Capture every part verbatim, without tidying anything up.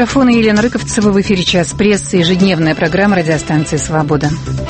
микрофона Елена Рыковцева. В эфире «Час прессы», ежедневная программа радиостанции «Свобода».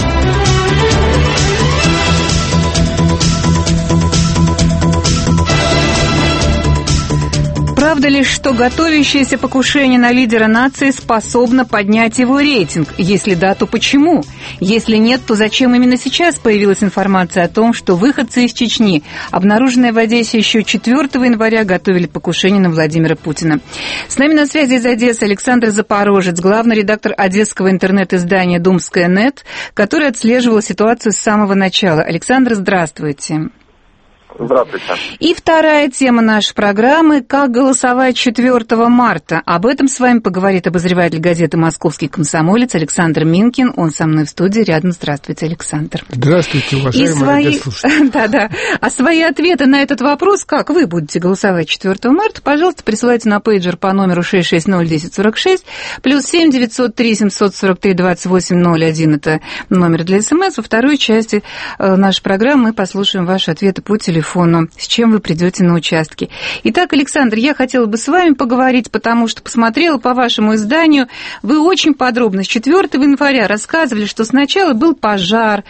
Правда ли, что готовящееся покушение на лидера нации способно поднять его рейтинг? Если да, то почему? Если нет, то зачем именно сейчас появилась информация о том, что выходцы из Чечни, обнаруженные в Одессе еще четвёртого января, готовили покушение на Владимира Путина? С нами на связи из Одессы Александр Запорожец, главный редактор одесского интернет-издания «Думская нет», который отслеживал ситуацию с самого начала. Александр, здравствуйте. Здравствуйте. И вторая тема нашей программы – как голосовать четвёртого марта. Об этом с вами поговорит обозреватель газеты «Московский комсомолец» Александр Минкин. Он со мной в студии рядом. Здравствуйте, Александр. Здравствуйте, уважаемые свои... радиослушатели. Да-да. А свои ответы на этот вопрос, как вы будете голосовать четвёртого марта, пожалуйста, присылайте на пейджер по номеру шесть шесть ноль десять сорок шесть, плюс семь девятьсот три семьсот сорок три двадцать восемь ноль один – это номер для СМС. Во второй части нашей программы мы послушаем ваши ответы по телефону. С чем вы придете на участки. Итак, Александр, я хотела бы с вами поговорить, потому что посмотрела по вашему изданию, вы очень подробно с четвёртого января рассказывали, что сначала был пожар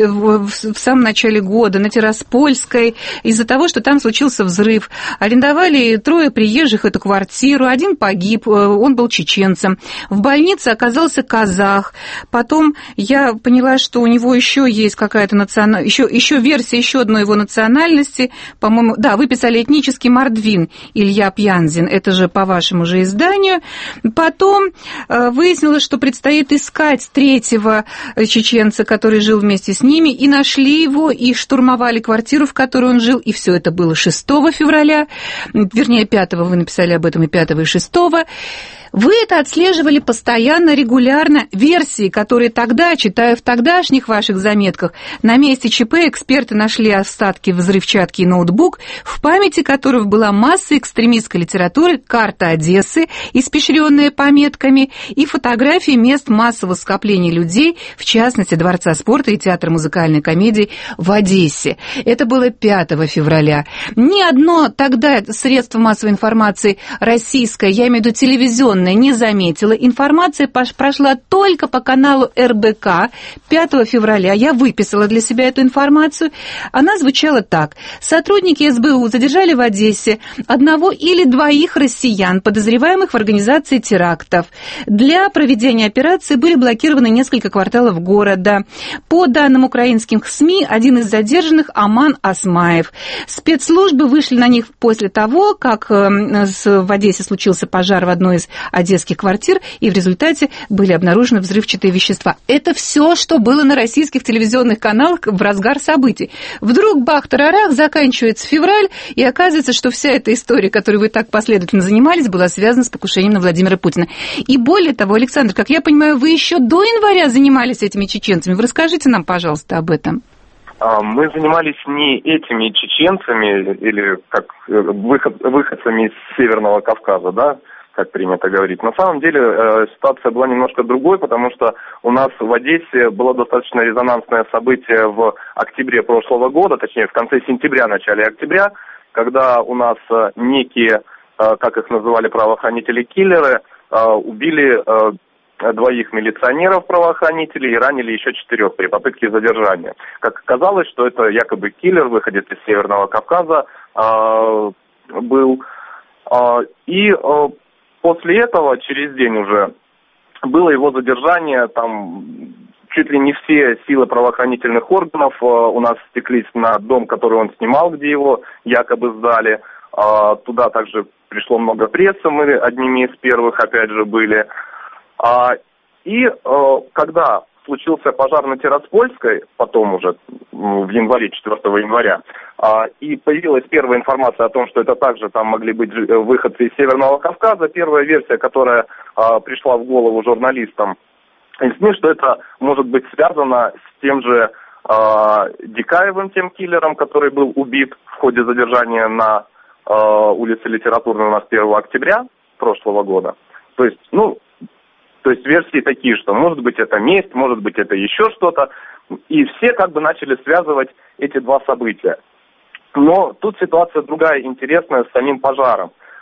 в самом начале года на Тираспольской из-за того, что там случился взрыв. Арендовали трое приезжих эту квартиру, один погиб, он был чеченцем. В больнице оказался казах. Потом я поняла, что у него еще есть какая-то национальность, еще, еще версия еще одной его национальности. По-моему, да, вы писали этнический мордвин Илья Пьянзин, это же по вашему же изданию. Потом э, выяснилось, что предстоит искать третьего чеченца, который жил вместе с ними, и нашли его, и штурмовали квартиру, в которой он жил, и все это было шестого февраля, вернее, пятого, вы написали об этом и пятого, и шестого. Вы это отслеживали постоянно, регулярно. Версии, которые тогда, читаю в тогдашних ваших заметках, на месте ЧП эксперты нашли остатки взрывчатки и ноутбук, в памяти которых была масса экстремистской литературы, карта Одессы, испещренная пометками, и фотографии мест массового скопления людей, в частности, Дворца спорта и Театра музыкальной комедии в Одессе. Это было пятого февраля. Ни одно тогда средство массовой информации российское, я имею в виду телевизионное, не заметила. Информация прошла только по каналу эр бэ ка пятого февраля. Я выписала для себя эту информацию. Она звучала так. Сотрудники эс бэ у задержали в Одессе одного или двоих россиян, подозреваемых в организации терактов. Для проведения операции были блокированы несколько кварталов города. По данным украинских СМИ, один из задержанных – Аман Осмаев. Спецслужбы вышли на них после того, как в Одессе случился пожар в одной из одесских квартир, и в результате были обнаружены взрывчатые вещества. Это все, что было на российских телевизионных каналах в разгар событий. Вдруг бах-тарарах, заканчивается февраль, и оказывается, что вся эта история, которой вы так последовательно занимались, была связана с покушением на Владимира Путина. И более того, Александр, как я понимаю, вы еще до января занимались этими чеченцами. Вы расскажите нам, пожалуйста, об этом. Мы занимались не этими чеченцами или как выход, выходцами из Северного Кавказа, да, как принято говорить. На самом деле э, ситуация была немножко другой, потому что у нас в Одессе было достаточно резонансное событие в октябре прошлого года, точнее в конце сентября, начале октября, когда у нас э, некие, э, как их называли правоохранители-киллеры, э, убили э, двоих милиционеров-правоохранителей и ранили еще четырех при попытке задержания. Как оказалось, что это якобы киллер, выходец из Северного Кавказа, э, был. Э, и э, После этого, через день уже, было его задержание, там чуть ли не все силы правоохранительных органов э, у нас стеклись на дом, который он снимал, где его якобы сдали. Э, туда также пришло много прессы, мы одними из первых, опять же, были. Э, и э, когда случился пожар на Тираспольской, потом уже в январе, четвёртого января, и появилась первая информация о том, что это также там могли быть выходцы из Северного Кавказа. Первая версия, которая пришла в голову журналистам из СМИ, что это может быть связано с тем же Дикаевым, тем киллером, который был убит в ходе задержания на улице Литературной у нас первого октября прошлого года. То есть, ну, То есть версии такие, что может быть это месть, может быть это еще что-то. И все как бы начали связывать эти два события. Но тут ситуация другая, интересная, с самим пожаром.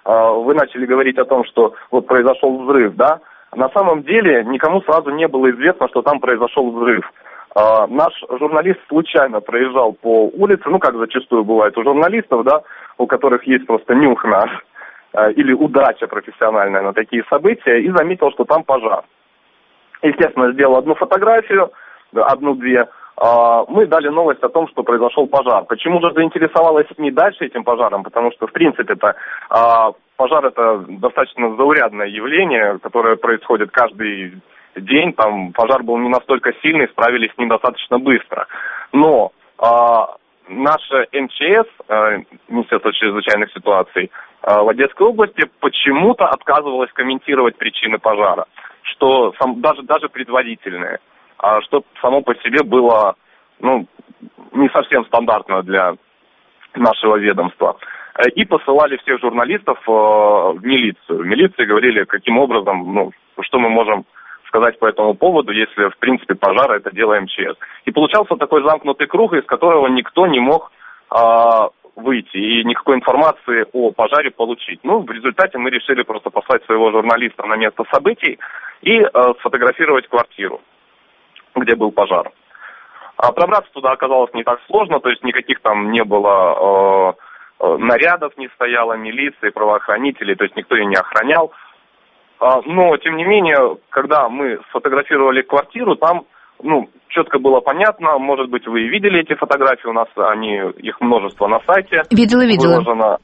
вы начали говорить о том, что вот произошел взрыв, да, на самом деле никому сразу не было известно, что там произошел взрыв. Наш журналист случайно проезжал по улице, ну, как зачастую бывает у журналистов, да, у которых есть просто нюх на, или удача профессиональная на такие события, и заметил, что там пожар. Естественно, сделал одну фотографию, одну-две. Мы дали новость о том, что произошел пожар. Почему же заинтересовалась СМИ дальше этим пожаром? Потому что, в принципе, это пожар – это достаточно заурядное явление, которое происходит каждый день. Там пожар был не настолько сильный, справились с ним достаточно быстро. Но а, наша эм че эс, а, Министерство чрезвычайных ситуаций а, в Одесской области, почему-то отказывалось комментировать причины пожара, что сам, даже, даже предварительные, а, что само по себе было, ну, не совсем стандартно для нашего ведомства. И посылали всех журналистов а, в милицию. В милиции говорили, каким образом, ну, что мы можем сказать по этому поводу, если, в принципе, пожар – это дело эм че эс. И получался такой замкнутый круг, из которого никто не мог а, выйти и никакой информации о пожаре получить. Ну, в результате мы решили просто послать своего журналиста на место событий и а, сфотографировать квартиру, где был пожар. А пробраться туда оказалось не так сложно, то есть никаких там не было а, нарядов, не стояло милиции, правоохранителей, то есть никто ее не охранял. Но, тем не менее, когда мы сфотографировали квартиру, там, ну, четко было понятно, может быть, вы и видели эти фотографии, у нас они, их множество на сайте. Видела, видела. Выложено.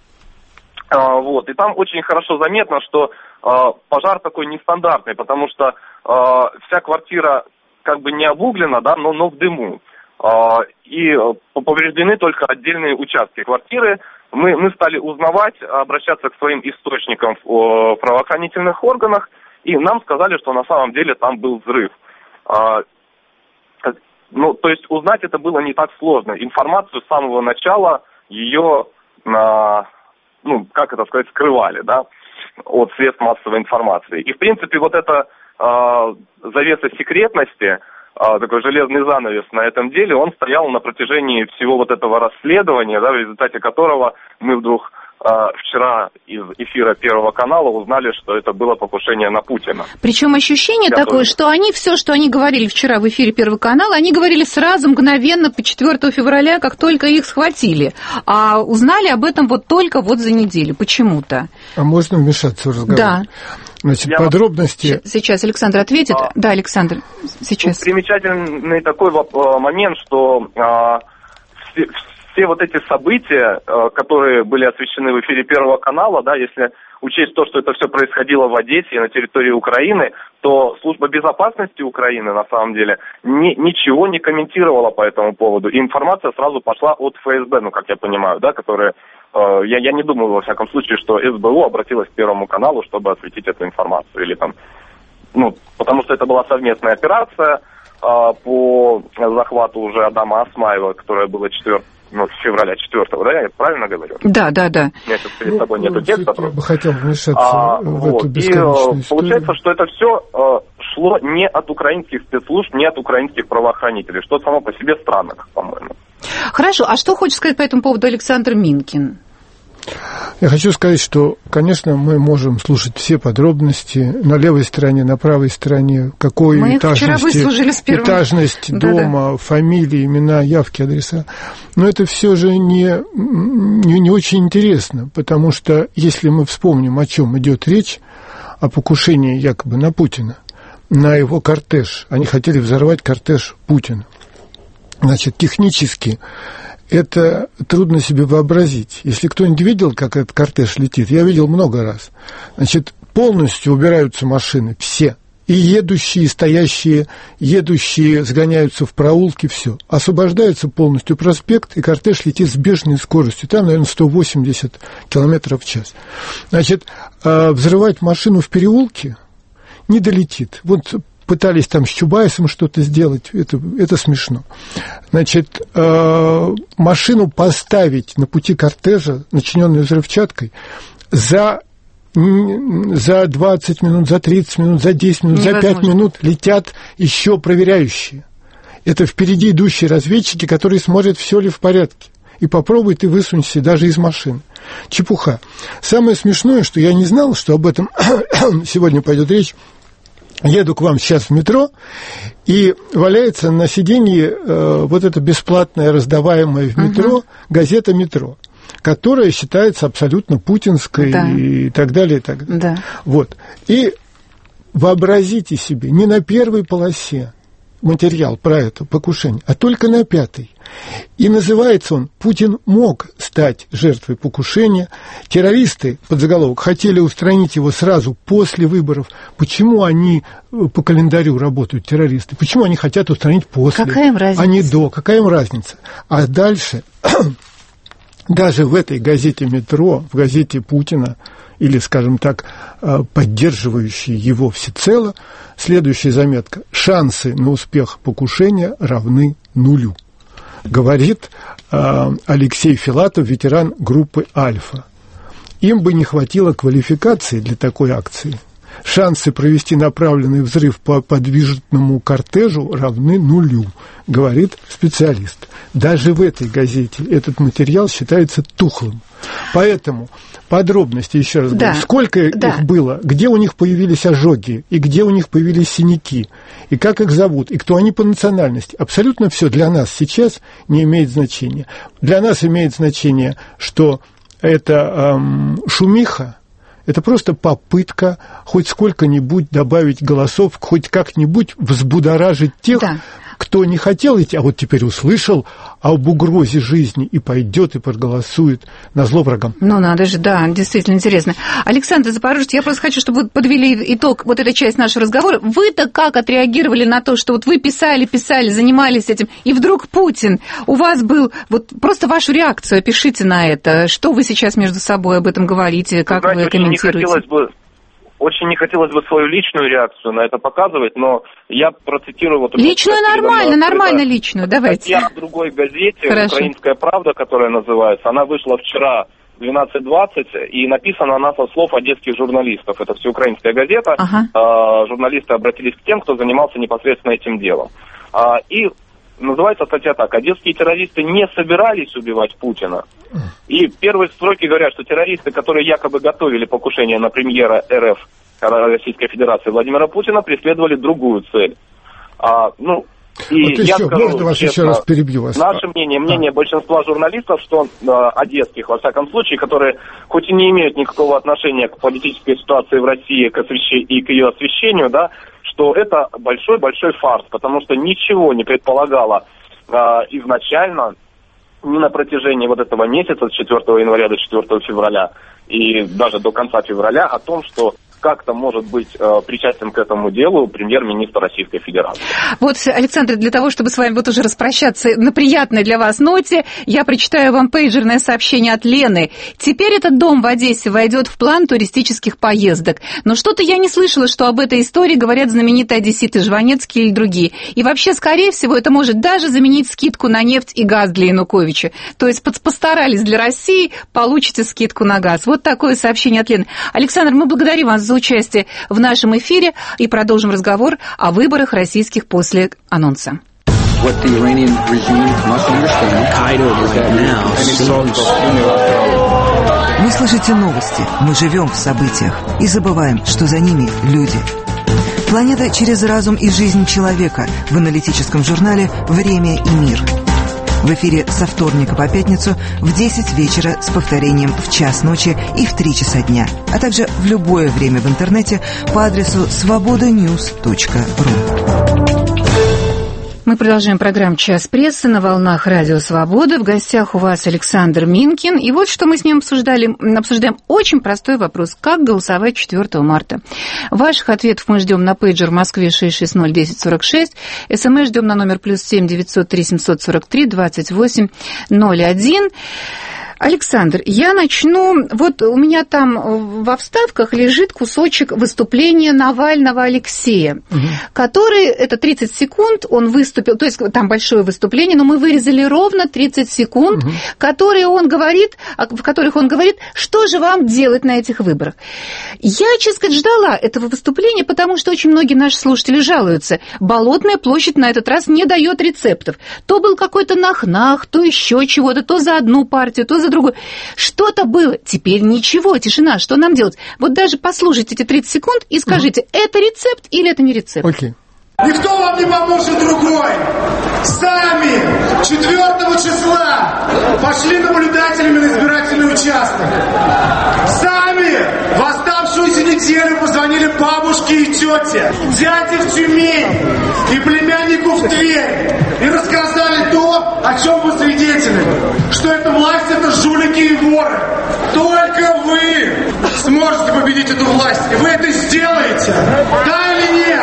А, вот, и там очень хорошо заметно, что а, пожар такой нестандартный, потому что а, вся квартира как бы не обуглена, да, но, но в дыму. А, и повреждены только отдельные участки квартиры. Мы, мы стали узнавать, обращаться к своим источникам в правоохранительных органах, и нам сказали, что на самом деле там был взрыв. А, ну, то есть узнать это было не так сложно. Информацию с самого начала ее, а, ну, как это сказать, скрывали, да, от средств массовой информации. И, в принципе, вот эта а, завеса секретности, такой железный занавес на этом деле, он стоял на протяжении всего вот этого расследования, да, в результате которого мы вдруг э, вчера из эфира Первого канала узнали, что это было покушение на Путина. Причем ощущение Я такое, тоже. что они все, что они говорили вчера в эфире Первого канала, они говорили сразу, мгновенно, по четвёртого февраля, как только их схватили. А узнали об этом вот только вот за неделю, почему-то. А можно вмешаться в разговор? Да. Значит, Я подробности... Сейчас Александр ответит. А, да, Александр, сейчас. Примечательный такой момент, что а, все, все вот эти события, а, которые были освещены в эфире Первого канала, да, если учесть то, что это все происходило в Одессе и на территории Украины, то служба безопасности Украины, на самом деле, ни, ничего не комментировала по этому поводу. И информация сразу пошла от эф эс бэ, ну, как я понимаю, да, которые... Я, я не думаю, во всяком случае, что эс бэ у обратилась к Первому каналу, чтобы осветить эту информацию. Или там, ну, потому что это была совместная операция а, по захвату уже Адама Осмаева, которая была четвёртого, ну, февраля четвёртого, да, я правильно говорю? Да, да, да. У меня сейчас перед собой нету текста. Я бы хотел вмешаться а, в вот. эту бесконечную И историю. получается, что это все а, шло не от украинских спецслужб, не от украинских правоохранителей, что само по себе странно, по-моему. Хорошо, а что хочет сказать по этому поводу Александр Минкин? Я хочу сказать, что, конечно, мы можем слушать все подробности на левой стороне, на правой стороне, какой мы этажности, этажность да, дома, да. фамилии, имена, явки, адреса. Но это все же не, не, не очень интересно, потому что если мы вспомним, о чем идет речь, о покушении якобы на Путина, на его кортеж, они хотели взорвать кортеж Путина. Значит, технически это трудно себе вообразить. Если кто-нибудь видел, как этот кортеж летит, я видел много раз. Значит, полностью убираются машины, все. И едущие, и стоящие, едущие сгоняются в проулки, все. Освобождается полностью проспект, и кортеж летит с бешеной скоростью. Там, наверное, сто восемьдесят километров в час. Значит, взрывать машину в переулке не долетит. Вот пытались там с Чубайсом что-то сделать, это, это смешно. Значит, э, машину поставить на пути кортежа, начиненную взрывчаткой, за, за двадцать минут, за тридцать минут, за десять минут, невозможно. За пять минут летят еще проверяющие. Это впереди идущие разведчики, которые смотрят, все ли в порядке. И попробуй ты высунься даже из машины. Чепуха. Самое смешное, что я не знал, что об этом сегодня пойдет речь. Еду к вам сейчас в метро, и валяется на сиденье э, вот эта бесплатная, раздаваемая в метро угу. газета «Метро», которая считается абсолютно путинской да. и так далее, и так далее. Да. Вот. И вообразите себе, не на первой полосе материал про это покушение, а только на пятой. И называется он «Путин мог стать жертвой покушения». Террористы, под заголовок, хотели устранить его сразу после выборов. Почему они по календарю работают, террористы? Почему они хотят устранить после? Какая им разница? А не до. Какая им разница? А дальше, даже в этой газете «Метро», в газете Путина, или, скажем так, поддерживающие его всецело, следующая заметка: «Шансы на успех покушения равны нулю», говорит э, Алексей Филатов, ветеран группы «Альфа». Им бы не хватило квалификации для такой акции. Шансы провести направленный взрыв по подвижному кортежу равны нулю, говорит специалист. Даже в этой газете этот материал считается тухлым. Поэтому подробности, еще раз да, говорю, сколько да. их было, где у них появились ожоги, и где у них появились синяки, и как их зовут, и кто они по национальности. Абсолютно все для нас сейчас не имеет значения. Для нас имеет значение, что это эм, шумиха, это просто попытка хоть сколько-нибудь добавить голосов, хоть как-нибудь взбудоражить тех, да. кто не хотел идти, а вот теперь услышал об угрозе жизни и пойдет и проголосует на зло врагам. Ну, надо же, да, действительно интересно. Александр Запорожец, я просто хочу, чтобы вы подвели итог вот этой части нашего разговора. Вы-то как отреагировали на то, что вот вы писали, писали, занимались этим, и вдруг Путин, у вас был, вот просто вашу реакцию, опишите на это. Что вы сейчас между собой об этом говорите, как Знаете, вы комментируете? Не хотелось бы... Очень не хотелось бы свою личную реакцию на это показывать, но я процитирую... Вот личную нормально, нормально личную, давайте. Статья в другой газете, Хорошо. «Украинская правда», которая называется, она вышла вчера в двенадцать двадцать, и написана она со слов одесских журналистов. Это всеукраинская газета. Ага. А, журналисты обратились к тем, кто занимался непосредственно этим делом. А, и называется статья так: «Одесские террористы не собирались убивать Путина». И первые строки говорят, что террористы, которые якобы готовили покушение на премьера эр эф Российской Федерации Владимира Путина, преследовали другую цель. А, ну, и вот я еще, скажу, можно вас честно, еще раз перебью вас? Наше мнение, мнение а. большинства журналистов, что э, одесских, во всяком случае, которые хоть и не имеют никакого отношения к политической ситуации в России к освещ... и к ее освещению, да, что это большой-большой фарс, потому что ничего не предполагало э, изначально, ни на протяжении вот этого месяца, с четвёртого января до четвёртого февраля, и даже до конца февраля, о том, что как-то может быть э, причастен к этому делу премьер-министр Российской Федерации. Вот, Александр, для того, чтобы с вами вот уже распрощаться на приятной для вас ноте, я прочитаю вам пейджерное сообщение от Лены. Теперь этот дом в Одессе войдет в план туристических поездок. Но что-то я не слышала, что об этой истории говорят знаменитые одесситы Жванецкие или другие. И вообще, скорее всего, это может даже заменить скидку на нефть и газ для Януковича. То есть постарались для России, получите скидку на газ. Вот такое сообщение от Лены. Александр, мы благодарим вас за участие в нашем эфире и продолжим разговор о выборах российских после анонса. Вы слышите новости, мы живем в событиях и забываем, что за ними люди. Планета через разум и жизнь человека в аналитическом журнале «Время и мир». В эфире со вторника по пятницу в десять вечера с повторением в час ночи и в три часа дня, а также в любое время в интернете по адресу свобода ньюс точка ру. Мы продолжаем программу «Час прессы» на волнах Радио Свобода. В гостях у вас Александр Минкин. И вот что мы с ним обсуждали. Обсуждаем очень простой вопрос. Как голосовать четвёртого марта? Ваших ответов мы ждем на пейджер в Москве шесть шесть ноль десять сорок шесть. СМС ждем на номер плюс семь девятьсот три семьсот сорок три двадцать восемь ноль один. Александр, я начну... Вот у меня там во вставках лежит кусочек выступления Навального Алексея, угу. который, это тридцать секунд, он выступил, то есть там большое выступление, но мы вырезали ровно тридцать секунд, угу. которые он говорит, в которых он говорит, что же вам делать на этих выборах. Я, честно сказать, ждала этого выступления, потому что очень многие наши слушатели жалуются. Болотная площадь на этот раз не дает рецептов. То был какой-то нах-нах, то еще чего-то, то за одну партию, то за что-то другое. Что-то было, теперь ничего, тишина, что нам делать? Вот даже послушайте эти тридцать секунд и скажите, угу. это рецепт или это не рецепт? Окей. Никто вам не поможет другой. Сами четвёртого числа пошли наблюдателями на избирательный участок. Сами в оставшуюся неделю позвонили бабушке и тете, дяде в Тюмень и племяннику в Тверь и рассказали то, о чем вы свидетели, что эта власть — это жулики и воры. Только вы сможете победить эту власть, и вы это сделаете. Да или нет?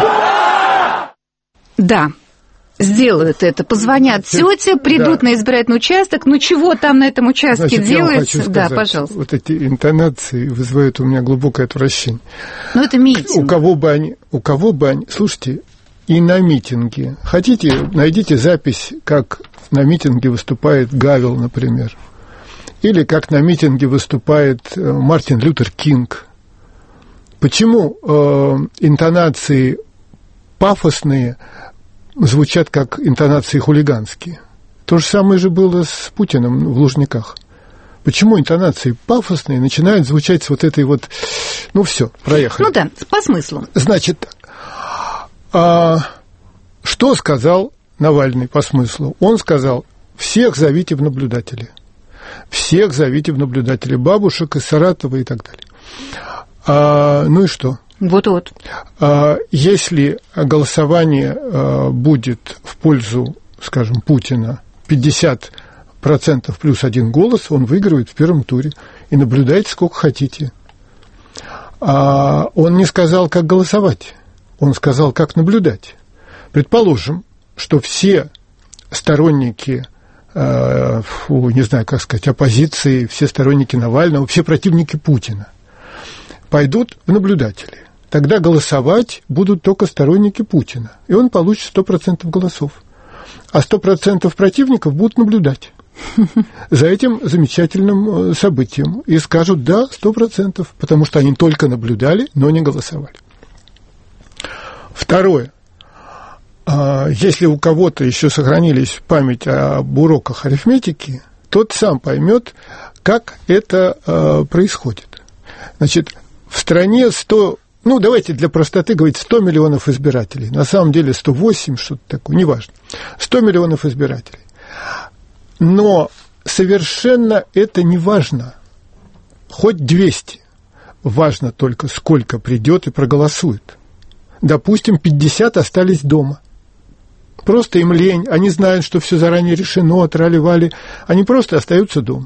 Да, сделают это. Позвонят тете, придут да. на избирательный участок. Ну, чего там на этом участке Значит, делается? Я вам хочу да, сказать, пожалуйста. Вот эти интонации вызывают у меня глубокое отвращение. Ну, это митинг. У кого бы они... У кого бы они... Слушайте, и на митинге. Хотите, найдите запись, как на митинге выступает Гавел, например. Или как на митинге выступает Мартин Лютер Кинг. Почему э, интонации пафосные звучат как интонации хулиганские? То же самое же было с Путиным в Лужниках. Почему интонации пафосные начинают звучать с вот этой вот... Ну, все, проехали. Ну да, по смыслу. Значит, а, что сказал Навальный по смыслу? Он сказал, всех зовите в наблюдатели. Всех зовите в наблюдатели. Бабушек из Саратова и так далее. А, ну и что? Вот-вот. Если голосование будет в пользу, скажем, Путина пятьдесят процентов плюс один голос, он выигрывает в первом туре. И наблюдайте сколько хотите. Он не сказал, как голосовать. Он сказал, как наблюдать. Предположим, что все сторонники, фу, не знаю, как сказать, оппозиции, все сторонники Навального, все противники Путина пойдут в наблюдатели. Тогда голосовать будут только сторонники Путина. И он получит сто процентов голосов. А сто процентов противников будут наблюдать за этим замечательным событием. И скажут, да, сто процентов, потому что они только наблюдали, но не голосовали. Второе. Если у кого-то еще сохранились память об уроках арифметики, тот сам поймет, как это происходит. Значит, в стране сто... Ну, давайте для простоты говорить сто миллионов избирателей. На самом деле сто восемь, что-то такое, неважно. сто миллионов избирателей. Но совершенно это не важно. Хоть двести. Важно только, сколько придет и проголосует. Допустим, пятьдесят остались дома. Просто им лень. Они знают, что все заранее решено, трали-вали. Они просто остаются дома.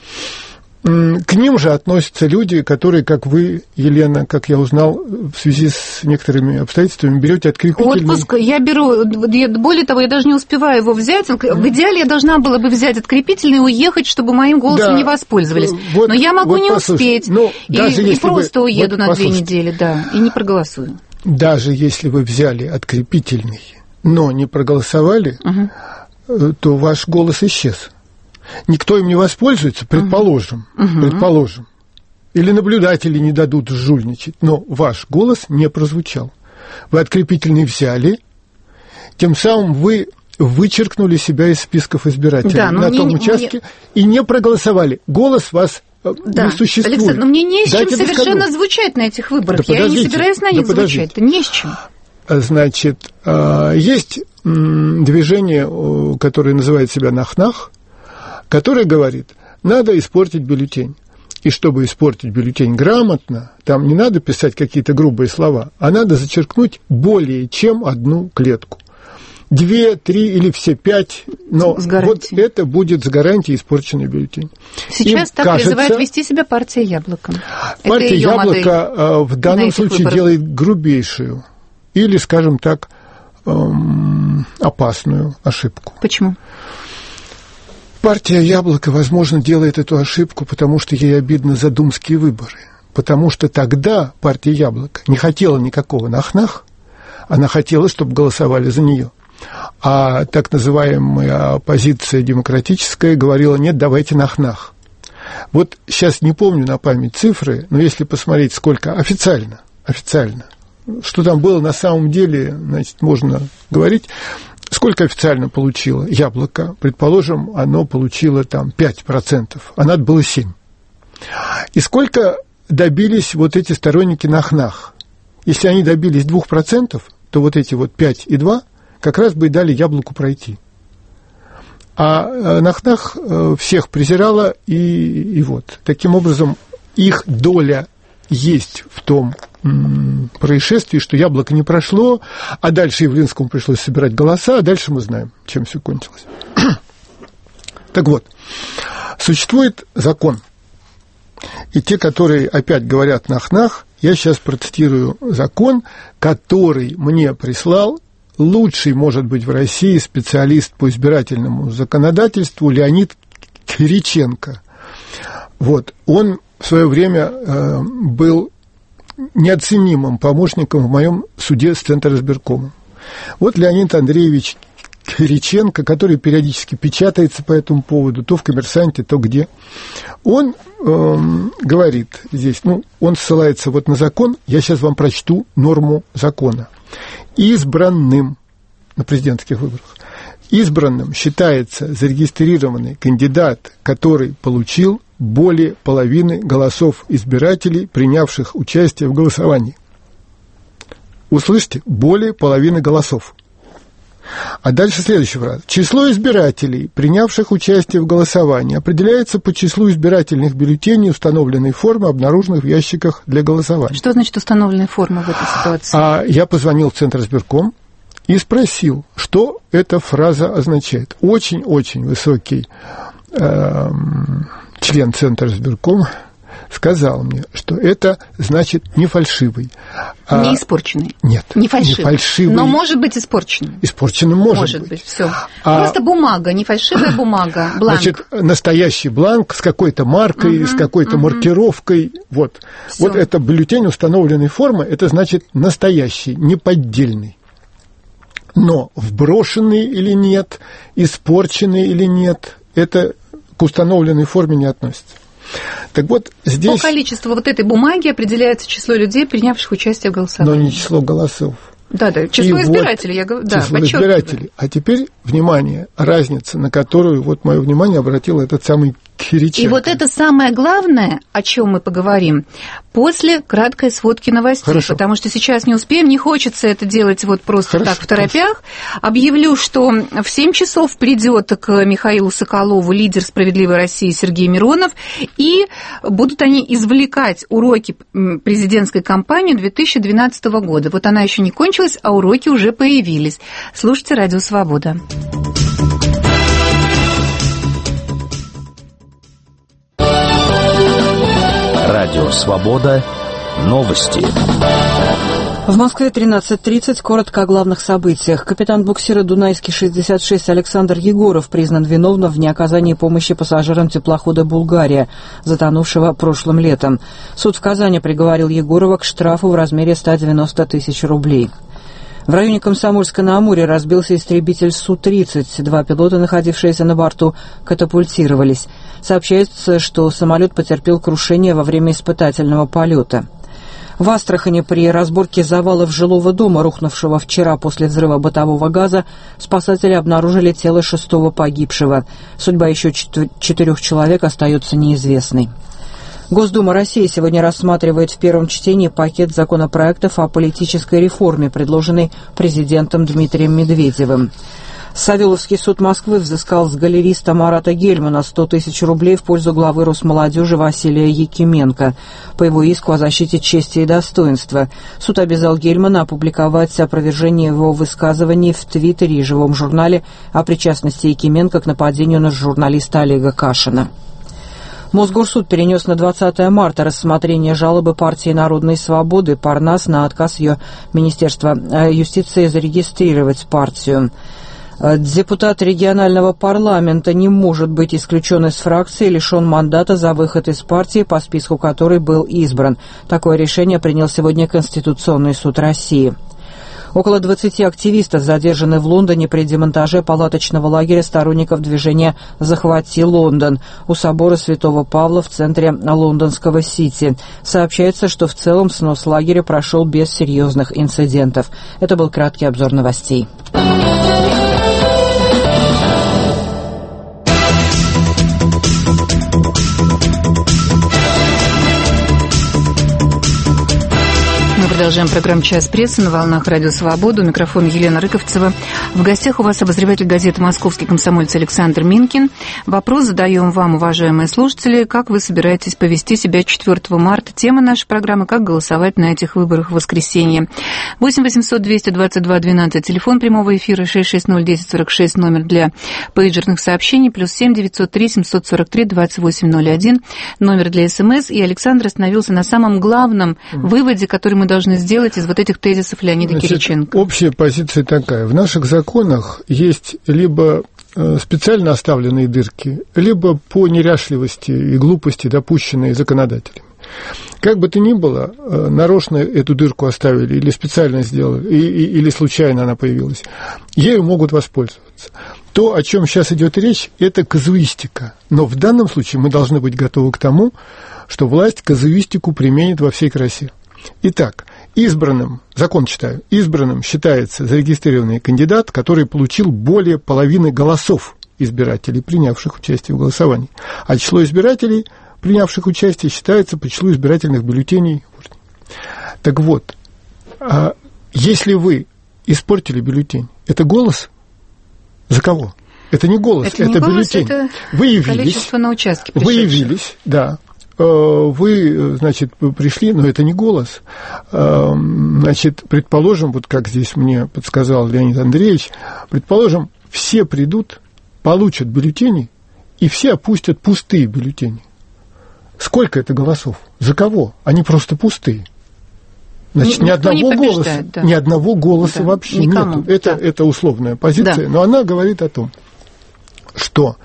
К ним же относятся люди, которые, как вы, Елена, как я узнал, в связи с некоторыми обстоятельствами, берете открепительный... Отпуск я беру, более того, я даже не успеваю его взять. В идеале я должна была бы взять открепительный и уехать, чтобы моим голосом да. не воспользовались. Вот, Но я могу вот не успеть, ну, и, и просто вы... уеду вот на две недели, да, и не проголосую. Даже если вы взяли открепительный, но не проголосовали, угу. то ваш голос исчез. Никто им не воспользуется, предположим, uh-huh. предположим. Или наблюдатели не дадут жульничать, но ваш голос не прозвучал. Вы открепительный взяли, тем самым вы вычеркнули себя из списков избирателей да, на том мне, участке мне... и не проголосовали. Голос вас да. не существует. Александр, но мне не с чем Дайте совершенно звучать на этих выборах. Да я не собираюсь на них да звучать. Это не с чем. Значит, есть движение, которое называет себя «Нах-Нах», который говорит, надо испортить бюллетень. И чтобы испортить бюллетень грамотно, там не надо писать какие-то грубые слова, а надо зачеркнуть более чем одну клетку. Две, три или все пять, но вот это будет с гарантией испорченный бюллетень. Сейчас Им так кажется, призывает вести себя партия «Яблоко». Партия «Яблоко» в данном случае выборах. делает грубейшую или, скажем так, опасную ошибку. Почему? Партия «Яблоко», возможно, делает эту ошибку, потому что ей обидно за думские выборы. Потому что тогда партия «Яблоко» не хотела никакого нах-нах, она хотела, чтобы голосовали за нее. А так называемая оппозиция демократическая говорила, нет, давайте нах-нах. Вот сейчас не помню на память цифры, но если посмотреть, сколько официально, официально, что там было на самом деле, значит, можно говорить, сколько официально получило Яблоко? Предположим, оно получило там пять процентов, а надо было семь процентов. И сколько добились вот эти сторонники Нахнах? Если они добились двух процентов, то вот эти вот пять и два как раз бы и дали Яблоку пройти. А Нахнах всех презирала, и, и вот. Таким образом, их доля есть в том м- происшествии, что Яблоко не прошло, а дальше Явлинскому пришлось собирать голоса, а дальше мы знаем, чем все кончилось. Так вот, существует закон. И те, которые опять говорят Нахнах, я сейчас процитирую закон, который мне прислал лучший, может быть, в России специалист по избирательному законодательству Леонид Кириченко. Вот. Он в свое время э, был неоценимым помощником в моем суде с Центризбиркомом. Вот Леонид Андреевич Кириченко, который периодически печатается по этому поводу, то в «Коммерсанте», то где. Он э, говорит здесь, ну, он ссылается вот на закон, я сейчас вам прочту норму закона. Избранным на президентских выборах, избранным считается зарегистрированный кандидат, который получил более половины голосов избирателей, принявших участие в голосовании. Услышьте, более половины голосов. А дальше следующий фраза. Число избирателей, принявших участие в голосовании, определяется по числу избирательных бюллетеней установленной формы, обнаруженных в ящиках для голосования. Что значит установленная форма в этой ситуации? А я позвонил в Центризбирком и спросил, что эта фраза означает. Очень-очень высокий э, член Центризбиркома сказал мне, что это значит не фальшивый. Не а... испорченный. Нет, не фальшивый. не фальшивый. Но может быть испорченным. Испорченным может, может быть. быть. Все. А... Просто бумага, не фальшивая бумага, бланк. Значит, настоящий бланк с какой-то маркой, uh-huh, с какой-то uh-huh. маркировкой. Вот. Вот это бюллетень установленной формы, это значит настоящий, не поддельный. Но вброшенный или нет, испорченный или нет, это к установленной форме не относится. Так вот, здесь... По количеству вот этой бумаги определяется число людей, принявших участие в голосовании. Но не число голосов. Да, да, число И избирателей, вот я говорю, да, число избирателей. А теперь, внимание, разница, на которую вот мое внимание обратил этот самый Кириченко. И вот это самое главное, о чем мы поговорим, после краткой сводки новостей. Хорошо. Потому что сейчас не успеем, не хочется это делать вот просто Хорошо, так в торопях. Хорошо. Объявлю, что в семь часов придет к Михаилу Соколову лидер «Справедливой России» Сергей Миронов, и будут они извлекать уроки президентской кампании две тысячи двенадцатого года. Вот она еще не кончилась, а уроки уже появились. Слушайте «Радио Свобода». Радио «Свобода». Новости. В Москве тринадцать тридцать. Коротко о главных событиях. Капитан буксира «Дунайский шестьдесят шесть» Александр Егоров признан виновным в неоказании помощи пассажирам теплохода «Булгария», затонувшего прошлым летом. Суд в Казани приговорил Егорова к штрафу в размере ста девяноста тысяч рублей. В районе Комсомольска-на-Амуре разбился истребитель Су тридцать. Два пилота, находившиеся на борту, катапультировались. Сообщается, что самолет потерпел крушение во время испытательного полета. В Астрахани при разборке завалов жилого дома, рухнувшего вчера после взрыва бытового газа, спасатели обнаружили тело шестого погибшего. Судьба еще четырех человек остается неизвестной. Госдума России сегодня рассматривает в первом чтении пакет законопроектов о политической реформе, предложенный президентом Дмитрием Медведевым. Савеловский суд Москвы взыскал с галериста Марата Гельмана сто тысяч рублей в пользу главы Росмолодежи Василия Якименко по его иску о защите чести и достоинства. Суд обязал Гельмана опубликовать опровержение его высказываний в Твиттере и живом журнале о причастности Якименко к нападению на журналиста Олега Кашина. Мосгорсуд перенес на двадцатое марта рассмотрение жалобы партии Народной свободы Парнас на отказ ее Министерства юстиции зарегистрировать партию. Депутат регионального парламента не может быть исключен из фракции и лишен мандата за выход из партии, по списку которой был избран. Такое решение принял сегодня Конституционный суд России. Около двадцати активистов задержаны в Лондоне при демонтаже палаточного лагеря сторонников движения «Захвати Лондон» у собора Святого Павла в центре лондонского Сити. Сообщается, что в целом снос лагеря прошел без серьезных инцидентов. Это был краткий обзор новостей. Продолжаем программу «Час прессы» на волнах Радио Свобода. У микрофона Елена Рыковцева. В гостях у вас обозреватель газеты «Московский комсомолец» Александр Минкин. Вопрос задаем вам, уважаемые слушатели. Как вы собираетесь повести себя четвёртого марта? Тема нашей программы «Как голосовать на этих выборах в воскресенье». восемь восемьсот двести двадцать два двенадцать, телефон прямого эфира, шесть шесть ноль десять сорок шесть, номер для пейджерных сообщений, плюс семь девятьсот три семьсот сорок три двадцать восемь ноль один, номер для СМС. И Александр остановился на самом главном выводе, который мы должны сделать из вот этих тезисов Леонида Значит, Кириченко. Общая позиция такая. В наших законах есть либо специально оставленные дырки, либо по неряшливости и глупости, допущенные законодателями. Как бы то ни было, нарочно эту дырку оставили или специально сделали, или случайно она появилась, ею могут воспользоваться. То, о чем сейчас идет речь, это казуистика. Но в данном случае мы должны быть готовы к тому, что власть казуистику применит во всей красе. Итак, избранным, закон читаю, избранным считается зарегистрированный кандидат, который получил более половины голосов избирателей, принявших участие в голосовании. А число избирателей, принявших участие, считается по числу избирательных бюллетеней. Так вот, если вы испортили бюллетень, это голос? За кого? Это не голос, это, это не бюллетень. Голос, это вы явились, количество на участке пришедших. Вы явились, да. Вы, значит, пришли, но это не голос. Значит, предположим, вот как здесь мне подсказал Леонид Андреевич, предположим, все придут, получат бюллетени, и все опустят пустые бюллетени. Сколько это голосов? За кого? Они просто пустые. Значит, ни одного, голоса, да. ни одного голоса да, вообще никому. Нету. Это, да. это условная позиция, да. но она говорит о том, что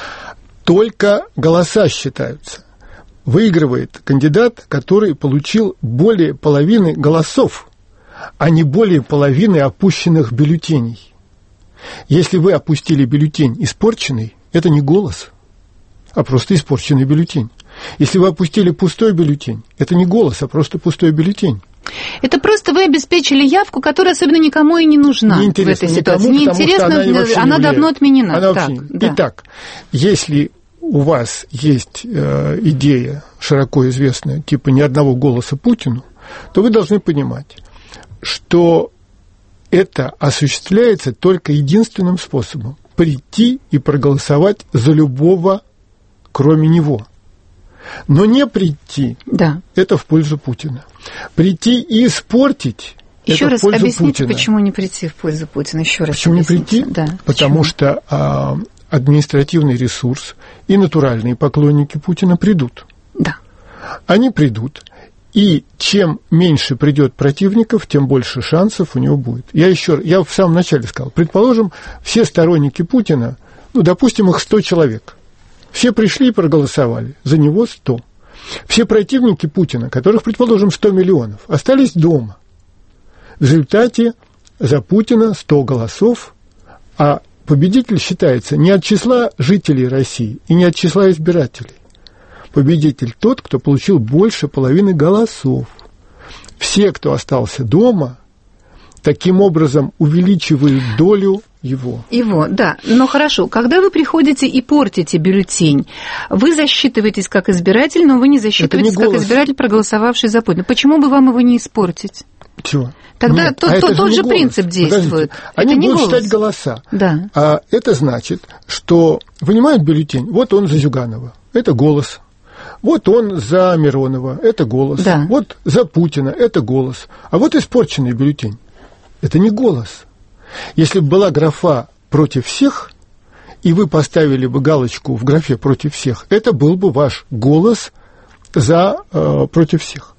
только голоса считаются. Выигрывает кандидат, который получил более половины голосов, а не более половины опущенных бюллетеней. Если вы опустили бюллетень испорченный, это не голос, а просто испорченный бюллетень. Если вы опустили пустой бюллетень, это не голос, а просто пустой бюллетень. Это просто вы обеспечили явку, которая особенно никому и не нужна не в этой ситуации. Никому, Неинтересно, она, она давно отменена. Она так, да. Итак, если у вас есть э, идея, широко известная, типа ни одного голоса Путину, то вы должны понимать, что это осуществляется только единственным способом – прийти и проголосовать за любого, кроме него. Но не прийти да. – это в пользу Путина. Прийти и испортить – это Еще раз в пользу объясните, Путина. Почему не прийти в пользу Путина? Еще раз Почему объясните. не прийти? Да. Потому Почему? что а, административный ресурс и натуральные поклонники Путина придут. Да. Они придут. И чем меньше придет противников, тем больше шансов у него будет. Я еще я в самом начале сказал, предположим, все сторонники Путина, ну, допустим, их сто человек. Все пришли и проголосовали, за него сто. Все противники Путина, которых, предположим, сто миллионов, остались дома. В результате за Путина сто голосов, а победитель считается не от числа жителей России и не от числа избирателей. Победитель тот, кто получил больше половины голосов. Все, кто остался дома, таким образом увеличивают долю его. Его, да. Но хорошо, когда вы приходите и портите бюллетень, вы засчитываетесь как избиратель, но вы не засчитываетесь не как избиратель, проголосовавший за Путина. Почему бы вам его не испортить? Чего? Тогда Нет, тот, а тот, тот же голос. принцип действует. Подождите. Они это будут голос. считать голоса. Да. А это значит, что вынимают бюллетень, вот он за Зюганова, это голос. Вот он за Миронова, это голос. Да. Вот за Путина, это голос. А вот испорченный бюллетень, это не голос. Если бы была графа «против всех», и вы поставили бы галочку в графе «против всех», это был бы ваш голос за э, «против всех».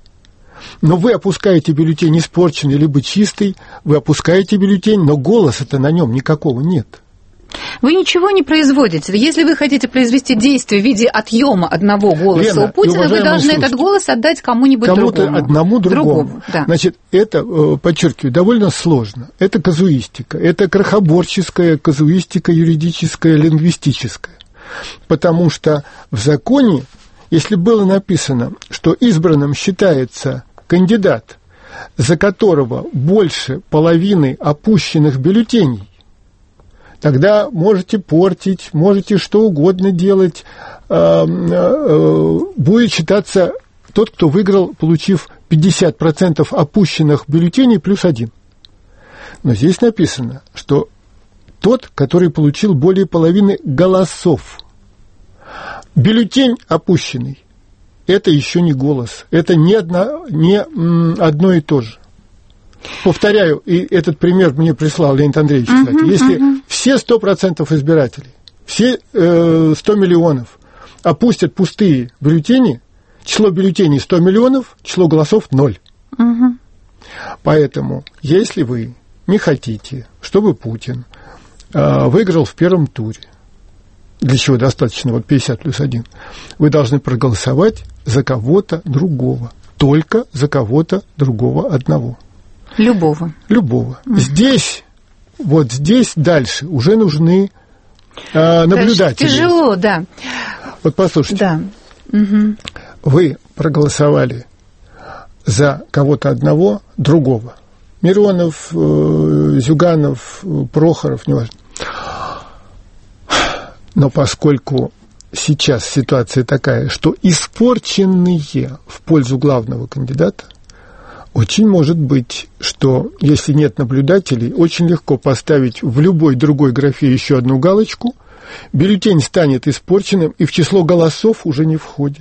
Но вы опускаете бюллетень испорченный либо чистый, вы опускаете бюллетень, но голоса-то на нем никакого нет. Вы ничего не производите. Если вы хотите произвести действие в виде отъема одного голоса Лена, у Путина, вы должны этот голос отдать кому-нибудь Кому-то другому. одному другому. другому да. Значит, это, подчеркиваю, довольно сложно. Это казуистика. Это крохоборческая казуистика, юридическая, лингвистическая. Потому что в законе, если было написано, что избранным считается кандидат, за которого больше половины опущенных бюллетеней, тогда можете портить, можете что угодно делать, будет считаться тот, кто выиграл, получив пятьдесят процентов опущенных бюллетеней плюс один. Но здесь написано, что тот, который получил более половины голосов. Бюллетень опущенный – это еще не голос, это не, одно, не одно и то же. Повторяю, и этот пример мне прислал Леонид Андреевич, кстати. Uh-huh, Если uh-huh. все сто процентов избирателей, все э, сто миллионов опустят пустые бюллетени, число бюллетеней сто миллионов, число голосов ноль. Uh-huh. Поэтому, если вы не хотите, чтобы Путин э, выиграл в первом туре, для чего достаточно вот пятьдесят плюс один, вы должны проголосовать за кого-то другого, только за кого-то другого одного. Любого. Любого. Mm-hmm. Здесь, вот здесь дальше уже нужны э, наблюдатели. Тяжело, да. Вот послушайте. Да. Mm-hmm. Вы проголосовали за кого-то одного, другого. Миронов, э, Зюганов, Прохоров, неважно. Но поскольку сейчас ситуация такая, что испорченные в пользу главного кандидата, очень может быть, что если нет наблюдателей, очень легко поставить в любой другой графе еще одну галочку, бюллетень станет испорченным и в число голосов уже не входит.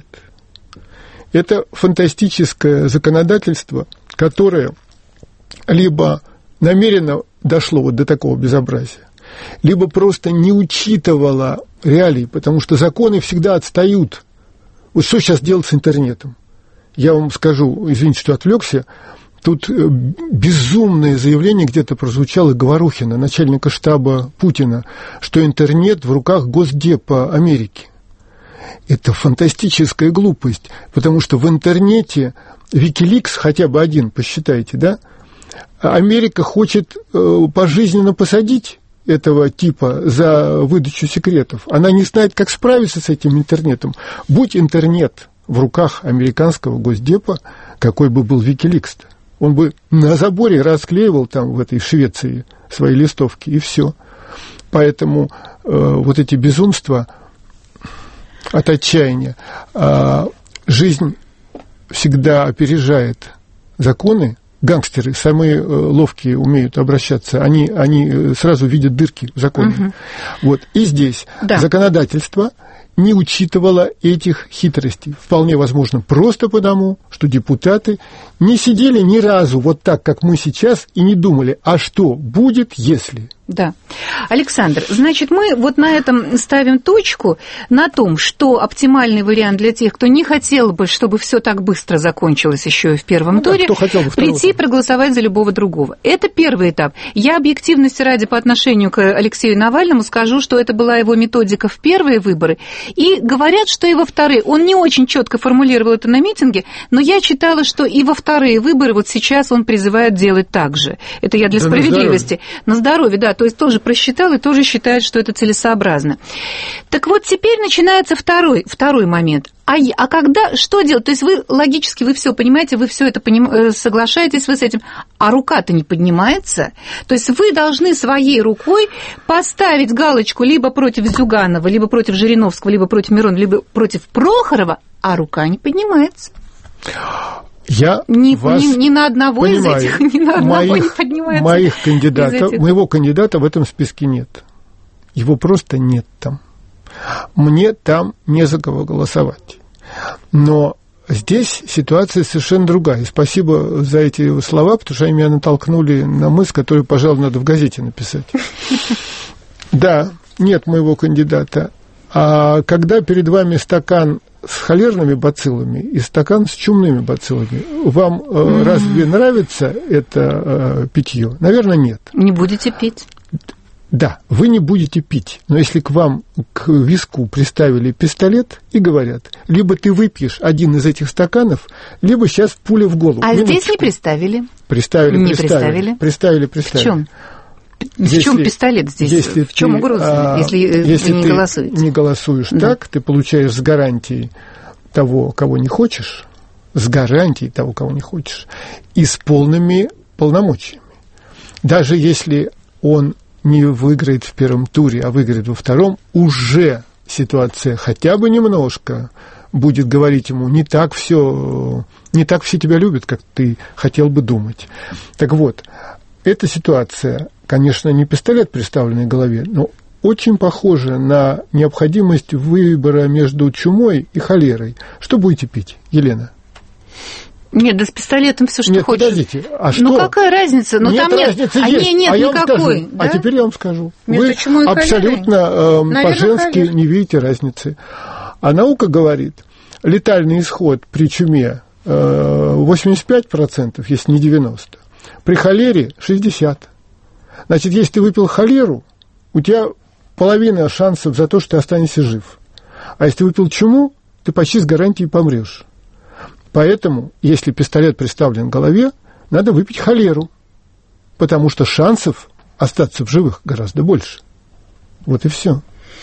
Это фантастическое законодательство, которое либо намеренно дошло вот до такого безобразия, либо просто не учитывало реалии, потому что законы всегда отстают. Вот что сейчас делать с интернетом? Я вам скажу, извините, что отвлекся, тут безумное заявление где-то прозвучало Говорухина, начальника штаба Путина, что интернет в руках Госдепа Америки. Это фантастическая глупость, потому что в интернете Wikileaks, хотя бы один, посчитайте, да, Америка хочет пожизненно посадить этого типа за выдачу секретов. Она не знает, как справиться с этим интернетом. Будь интернет в руках американского Госдепа, какой бы был Wikileaks-то. Он бы на заборе расклеивал там в этой Швеции свои листовки, и все. Поэтому э, вот эти безумства от отчаяния. Э, жизнь всегда опережает законы. Гангстеры, самые ловкие, умеют обращаться, они, они сразу видят дырки в законе. Угу. Вот. И здесь да. законодательство не учитывало этих хитростей. Вполне возможно, просто потому, что депутаты не сидели ни разу вот так, как мы сейчас, и не думали, а что будет, если... Да. Александр, значит, мы вот на этом ставим точку, на том, что оптимальный вариант для тех, кто не хотел бы, чтобы все так быстро закончилось еще и в первом ну, туре, да, прийти и проголосовать за любого другого. Это первый этап. Я объективности ради по отношению к Алексею Навальному скажу, что это была его методика в первые выборы, и говорят, что и во вторые. Он не очень четко формулировал это на митинге, но я читала, что и во вторые выборы вот сейчас он призывает делать так же. Это я для да справедливости. На здоровье, на здоровье, да. То есть тоже просчитал и тоже считает, что это целесообразно. Так вот, теперь начинается второй, второй момент. А, а когда, что делать? То есть вы логически, вы все понимаете, вы все это поним, соглашаетесь вы с этим, а рука-то не поднимается. То есть вы должны своей рукой поставить галочку либо против Зюганова, либо против Жириновского, либо против Миронова, либо против Прохорова, а рука не поднимается. Я ни, вас ни, ни на одного понимаю. из этих, ни на одного моих, не поднимается. Моих кандидатов, моего кандидата в этом списке нет. Его просто нет там. Мне там не за кого голосовать. Но здесь ситуация совершенно другая. И спасибо за эти слова, потому что они меня натолкнули на мысль, которую, пожалуй, надо в газете написать. Да, нет моего кандидата. А когда перед вами стакан с холерными бациллами и стакан с чумными бациллами, вам mm-hmm. разве нравится это э, питье? Наверное, нет. Не будете пить? Да, вы не будете пить. Но если к вам к виску приставили пистолет и говорят, либо ты выпьешь один из этих стаканов, либо сейчас пуля в голову. А Минуточку. Здесь не приставили? Приставили, не приставили. Приставили, приставили. В чем? В чем пистолет здесь? Если в чем ты, угроза, а, если, если вы не ты голосуете? не голосуешь да. так, ты получаешь с гарантией того, кого не хочешь, с гарантией того, кого не хочешь, и с полными полномочиями. Даже если он не выиграет в первом туре, а выиграет во втором, уже ситуация хотя бы немножко будет говорить ему, не так все, не так все тебя любят, как ты хотел бы думать. Так вот, эта ситуация, конечно, не пистолет, приставленный к голове, но очень похожа на необходимость выбора между чумой и холерой. Что будете пить, Елена? Нет, да с пистолетом все, что нет, хочешь. Подождите, а что? Ну какая разница? Ну нет, там нет, разница а есть. нет а никакой. Скажу, да? А теперь я вам скажу. Между Вы чумой и абсолютно э, по-женски холерой. не видите разницы. А наука говорит, летальный исход при чуме э, восемьдесят пять процентов, если не девяносто процентов. При холере шестьдесят процентов. Значит, если ты выпил холеру, у тебя половина шансов за то, что ты останешься жив. А если ты выпил чуму, ты почти с гарантией помрешь. Поэтому, если пистолет приставлен к голове, надо выпить холеру, потому что шансов остаться в живых гораздо больше. Вот и все.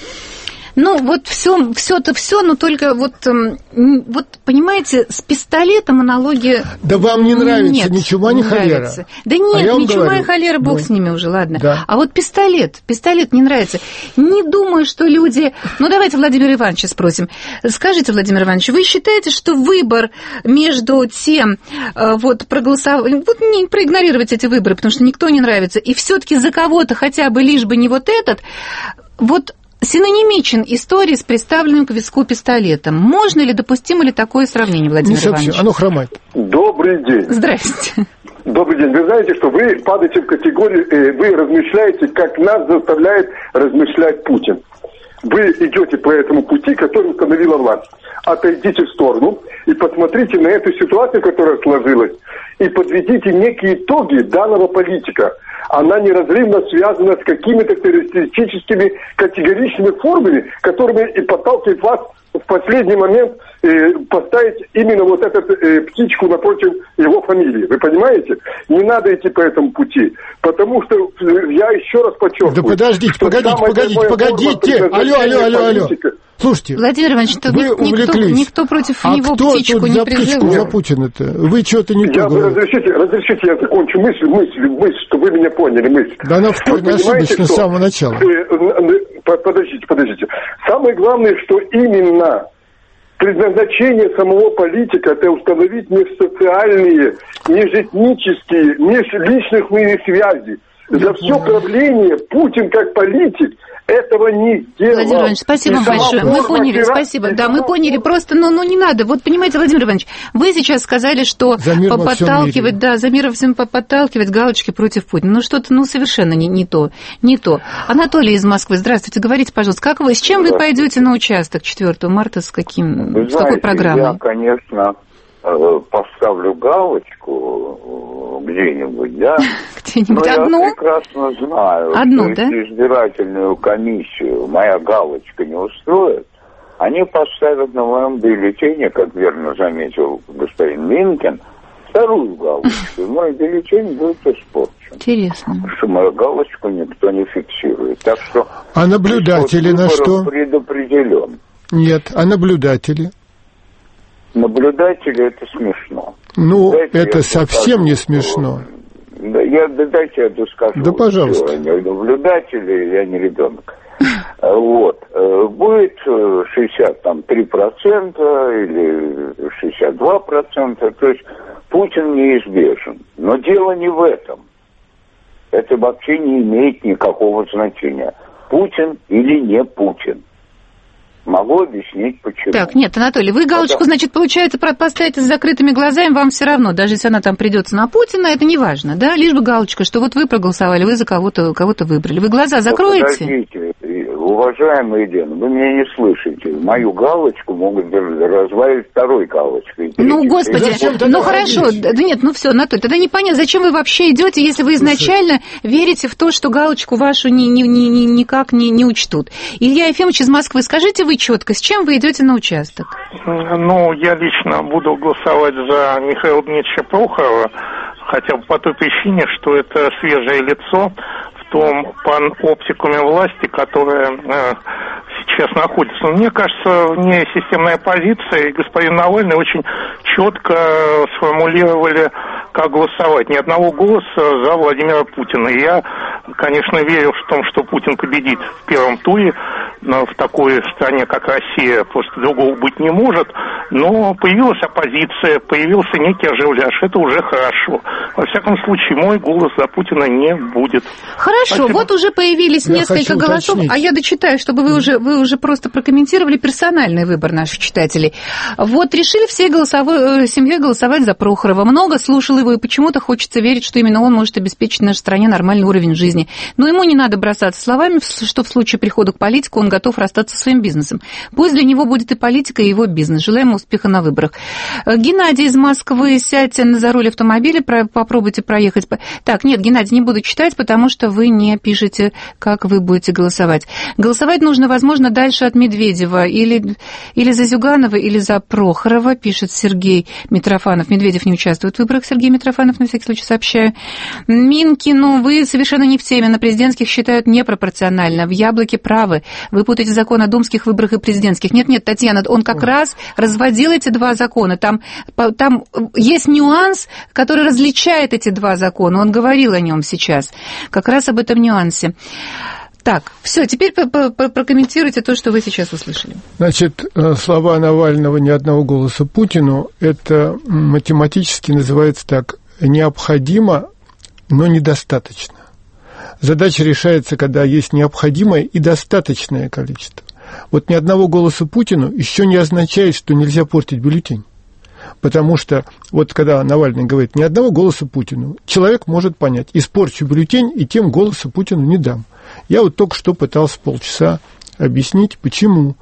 Ну, вот все, все-то все, но только вот, вот, понимаете, с пистолетом аналогия... Да вам не нравится нет, ни чума, ни не холера. Нравится. Да нет, а ни чума, говорю, ни холера, бог ну, с ними уже, ладно. Да. А вот пистолет, пистолет не нравится. Не думаю, что люди... Ну, давайте Владимира Ивановича спросим. Скажите, Владимир Иванович, вы считаете, что выбор между тем, вот, проголосовать... Вот не проигнорировать эти выборы, потому что никто не нравится, и все-таки за кого-то хотя бы лишь бы не вот этот, вот... синонимичен истории с приставленным к виску пистолетом. Можно ли, допустимо ли такое сравнение, Владимир не Иванович? Оно хромает. Добрый день. Здрасте. Добрый день. Вы знаете, что вы падаете в категорию, э, вы размышляете, как нас заставляет размышлять Путин. Вы идете по этому пути, который установила власть. Отойдите в сторону и посмотрите на эту ситуацию, которая сложилась, и подведите некие итоги данного политика. Она неразрывно связана с какими-то террористическими категоричными формами, которыми и подталкивает вас в последний момент э, поставить именно вот эту э, птичку напротив его фамилии. Вы понимаете? Не надо идти по этому пути. Потому что я еще раз подчеркиваю. Да подождите, погодите, погодите, погодите. Алло, алло, алло, алло. Слушайте, Владимир Иванович, вы никто, увлеклись. никто против а него кто птичку тут не за птичку призывал. за Путина-то? Вы что-то не я то говорите. Разрешите, разрешите, я закончу мысль, мысль, мысль, чтобы вы меня поняли, мысль. Да она вкурно ошибочно с самого начала. Подождите, подождите. Самое главное, что именно предназначение самого политика – это установить межсоциальные, межэтнические, межличностные связи. За все правление Путин как политик этого не сделал. Владимир Иванович, спасибо вам большое. Мы поняли, спасибо. Да, мы поняли. Просто, ну, ну не надо. Вот понимаете, Владимир Иванович, вы сейчас сказали, что подталкивать, да, за мир во всем подталкивать галочки против Путина. Ну, что-то, ну, совершенно не, не то. Не то. Анатолий из Москвы, здравствуйте. Говорите, пожалуйста, как вы, с чем вы пойдете на участок четвёртого марта, с каким, вы с какой знаете, программой? Я, конечно, поставлю галочку где-нибудь, да? Где-нибудь но одну? я прекрасно знаю, одну, что да? если избирательную комиссию моя галочка не устроит, они поставят на моем бюллетене, как верно заметил господин Минкин, вторую галочку, и мой бюллетень будет испорчен. Интересно. Потому что мою галочку никто не фиксирует. Так что... А наблюдатели на что? Предопределен. Нет, а наблюдатели? Наблюдатели — это смешно. Ну, дайте это совсем не смешно. Да, я, да, дайте я доскажу. Да, пожалуйста. Все, я наблюдатель, я не ребенок. Вот. Будет шестьдесят три процента или шестьдесят два процента. То есть Путин неизбежен. Но дело не в этом. Это вообще не имеет никакого значения. Путин или не Путин. Могу объяснить, почему. Так, нет, Анатолий, вы галочку, а, да. значит, получается, поставите с закрытыми глазами, вам все равно, даже если она там придется на Путина, это не важно, да? Лишь бы галочка, что вот вы проголосовали, вы за кого-то, кого-то выбрали. Вы глаза закроете? Подождите, уважаемый Елена, вы меня не слышите. Мою галочку могут разбавить второй галочкой. Ну, господи, ну хорошо, да нет, ну все, Анатолий, тогда непонятно, зачем вы вообще идете, если вы изначально верите в то, что галочку вашу ни, ни, ни, ни, никак не, не учтут. Илья Ефимович из Москвы, скажите вы четко, с чем вы идете на участок? Ну, я лично буду голосовать за Михаила Дмитриевича Прохорова, хотя бы по той причине, что это свежее лицо в том паноптикуме власти, которая э, сейчас находится. Мне кажется, вне системной оппозиции господин Навальный очень четко сформулировали, как голосовать. Ни одного голоса за Владимира Путина. И я, конечно, верю в том, что Путин победит в первом туре, в такой стране, как Россия, просто другого быть не может, но появилась оппозиция, появился некий оживляж, это уже хорошо. Во всяком случае, мой голос за Путина не будет. Хорошо, Спасибо. Вот уже появились я несколько голосов, уточнить. А я дочитаю, чтобы вы уже, вы уже просто прокомментировали персональный выбор наших читателей. Вот решили всей голосовой, семьей голосовать за Прохорова. Много слушал его, и почему-то хочется верить, что именно он может обеспечить нашей стране нормальный уровень жизни. Но ему не надо бросаться словами, что в случае прихода к политику он готов расстаться со своим бизнесом. Пусть для него будет и политика, и его бизнес. Желаем ему успеха на выборах. Геннадий из Москвы, сядьте за руль автомобиля, попробуйте проехать. Так, нет, Геннадий, не буду читать, потому что вы не пишете, как вы будете голосовать. Голосовать нужно, возможно, дальше от Медведева, или, или за Зюганова, или за Прохорова, пишет Сергей Митрофанов. Медведев не участвует в выборах, Сергей Митрофанов, на всякий случай сообщаю. Минкину, вы совершенно не в теме, на президентских считают непропорционально. В Яблоке правы. Вы путаете закон о думских выборах и президентских. Нет-нет, Татьяна, он как Ой. раз разводил эти два закона. Там, там есть нюанс, который различает эти два закона. Он говорил о нем сейчас. Как раз об этом нюансе. Так, все, теперь прокомментируйте то, что вы сейчас услышали. Значит, слова Навального «ни одного голоса Путину» это математически называется так: необходимо, но недостаточно. Задача решается, когда есть необходимое и достаточное количество. Вот ни одного голоса Путину еще не означает, что нельзя портить бюллетень. Потому что, вот когда Навальный говорит «ни одного голоса Путину», человек может понять: испорчу бюллетень и тем голоса Путину не дам. Я вот только что пытался полчаса объяснить, почему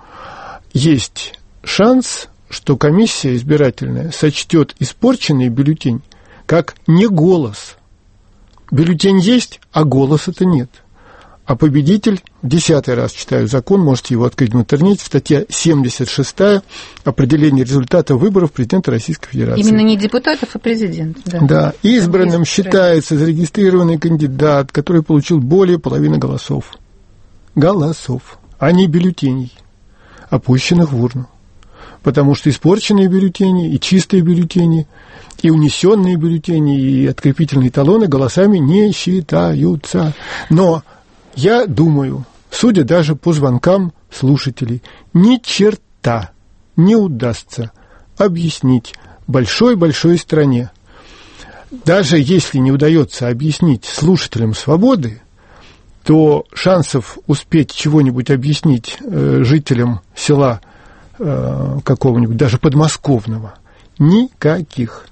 есть шанс, что комиссия избирательная сочтет испорченный бюллетень как не голос. Бюллетень есть, а голоса-то нет. А победитель, десятый раз читаю закон, можете его открыть в интернете, статья семьдесят шестая, определение результата выборов президента Российской Федерации. Именно не депутатов, а президента. Да, да. Избранным считается зарегистрированный кандидат, который получил более половины голосов. Голосов, а не бюллетеней, опущенных в урну. Потому что испорченные бюллетени и чистые бюллетени, и унесенные бюллетени, и открепительные талоны голосами не считаются. Но я думаю, судя даже по звонкам слушателей, ни черта не удастся объяснить большой-большой стране. Даже если не удается объяснить слушателям «Свободы», то шансов успеть чего-нибудь объяснить э, жителям села э, какого-нибудь, даже подмосковного, никаких.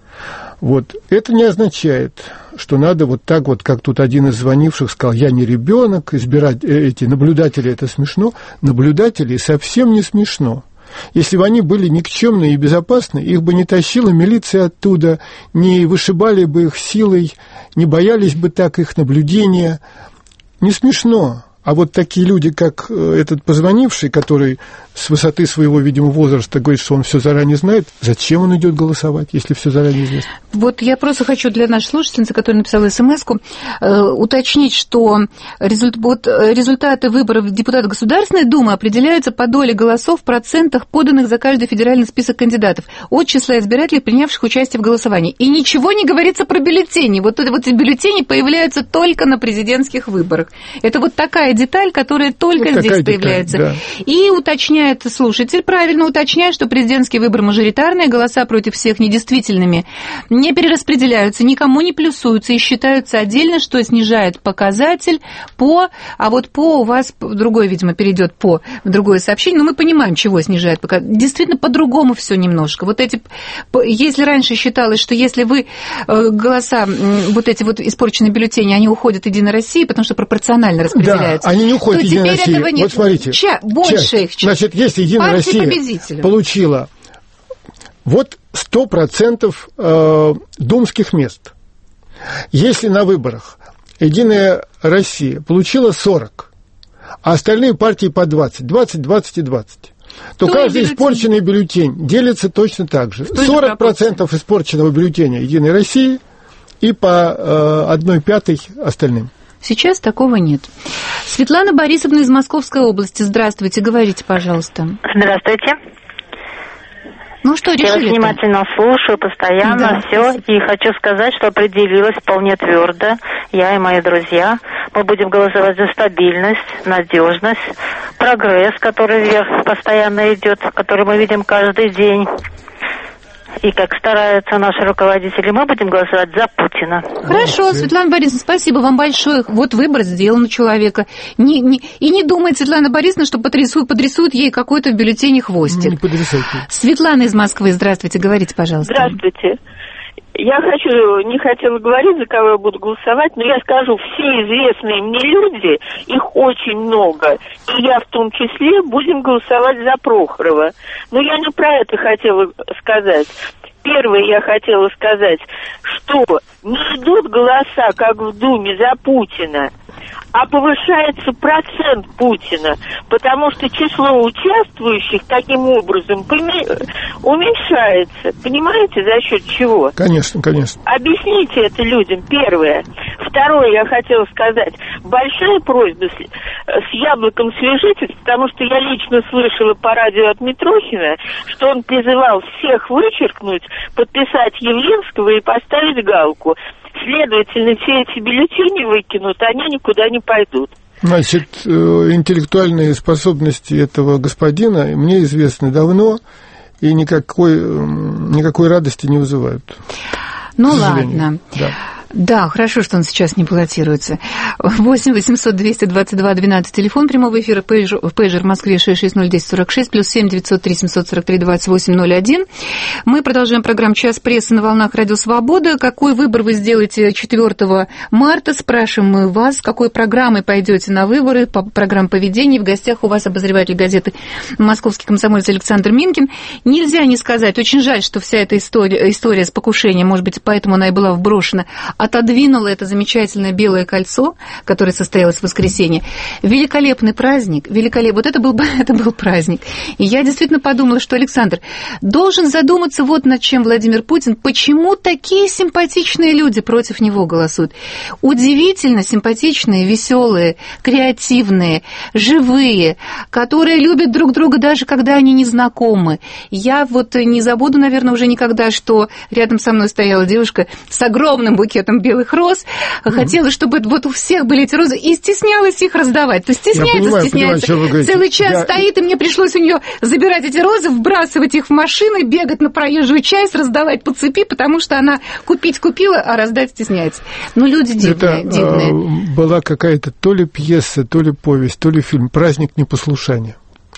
Вот. Это не означает, что надо вот так вот, как тут один из звонивших сказал: я не ребенок, избирать эти наблюдатели, это смешно. Наблюдатели совсем не смешно. Если бы они были никчемные и безопасны, их бы не тащила милиция оттуда, не вышибали бы их силой, не боялись бы так их наблюдения. Не смешно. А вот такие люди, как этот позвонивший, который с высоты своего, видимо, возраста говорит, что он все заранее знает, зачем он идет голосовать, если все заранее известно? Вот я просто хочу для нашей слушательницы, которая написала смс-ку, э, уточнить, что результ, вот, результаты выборов депутата Государственной Думы определяются по доле голосов в процентах, поданных за каждый федеральный список кандидатов, от числа избирателей, принявших участие в голосовании. И ничего не говорится про бюллетени. Вот, вот эти бюллетени появляются только на президентских выборах. Это вот такая деталь, которая только вот здесь появляется. Деталь, да. И уточняет слушатель, правильно уточняет, что президентские выборы мажоритарные, голоса против всех недействительными не перераспределяются, никому не плюсуются и считаются отдельно, что снижает показатель по... А вот по у вас другое, видимо, перейдет по в другое сообщение, но мы понимаем, чего снижает показатель. Действительно, по-другому все немножко. Вот эти... Если раньше считалось, что если вы голоса, вот эти вот испорченные бюллетени, они уходят от Единой России, потому что пропорционально распределяются, да, они не уходят в Единой России. Вот смотрите. Ча, больше часть. их. Значит, если Единая Россия получила вот сто процентов э, думских мест, если на выборах Единая Россия получила сорок, а остальные партии по двадцать, двадцать, двадцать и двадцать, то, то каждый бюллетень. Испорченный бюллетень делится точно так же. сорок процентов испорченного бюллетеня Единой России и по э, одной пятой остальным. Сейчас такого нет. Светлана Борисовна из Московской области. Здравствуйте, говорите, пожалуйста. Здравствуйте. Ну что, решили? Я вас внимательно слушаю, постоянно, да, все. И хочу сказать, что определилась вполне твердо. я и мои друзья, мы будем голосовать за стабильность, надежность, прогресс, который вверх постоянно идет, который мы видим каждый день. И как стараются наши руководители, мы будем голосовать за Путина. Хорошо, Светлана Борисовна, спасибо вам большое. Вот выбор сделан у человека. Не, не, и не думает Светлана Борисовна, что подрисует, подрисует ей какой-то в бюллетене хвостик. Не подрисуйте. Светлана из Москвы, здравствуйте, говорите, пожалуйста. Здравствуйте. Я хочу, не хотела говорить, за кого я буду голосовать, но я скажу, все известные мне люди, их очень много, и я в том числе, будем голосовать за Прохорова. Но я не про это хотела сказать. Первое я хотела сказать, что не идут голоса, как в Думе, за Путина, а повышается процент Путина, потому что число участвующих таким образом уменьшается. Понимаете, за счет чего? Конечно, конечно. Объясните это людям, первое. Второе, я хотела сказать, большая просьба с, с яблоком свяжитесь, потому что я лично слышала по радио от Митрохина, что он призывал всех вычеркнуть, подписать Явлинского и поставить галку. Следовательно, все эти бюллетени выкинут, они никуда не пойдут. Значит, интеллектуальные способности этого господина мне известны давно и никакой, никакой радости не вызывают. Ну ладно. Да. Да, хорошо, что он сейчас не баллотируется. восемь восемьсот двести двадцать два двенадцать, телефон прямого эфира, пейджер, пейджер в Москве шесть шесть ноль десять сорок шесть, плюс семь девятьсот три семьсот сорок три двадцать восемь ноль один. Мы продолжаем программу «Час прессы» на волнах Радио Свобода. Какой выбор вы сделаете четвёртого марта? Спрашиваем мы вас, с какой программой пойдете на выборы, по программе поведения. В гостях у вас обозреватель газеты «Московский комсомолец» Александр Минкин. Нельзя не сказать, очень жаль, что вся эта история, история с покушением, может быть, поэтому она и была вброшена, отодвинула это замечательное белое кольцо, которое состоялось в воскресенье. Великолепный праздник, великолепный. Вот это был, это был праздник. И я действительно подумала, что Александр должен задуматься вот над чем Владимир Путин, почему такие симпатичные люди против него голосуют. Удивительно симпатичные, веселые, креативные, живые, которые любят друг друга даже когда они не знакомы. Я вот не забуду, наверное, уже никогда, что рядом со мной стояла девушка с огромным букетом белых роз, mm-hmm. хотела, чтобы вот у всех были эти розы, и стеснялась их раздавать. То есть стесняется, понимаю, стесняется. Понимаю, целый час я... стоит, и мне пришлось у нее забирать эти розы, вбрасывать их в машины, бегать на проезжую часть, раздавать по цепи, потому что она купить купила, а раздать стесняется. Ну, люди дивные. Это дивные. А, была какая-то то ли пьеса, то ли повесть, то ли фильм «Праздник непослушания».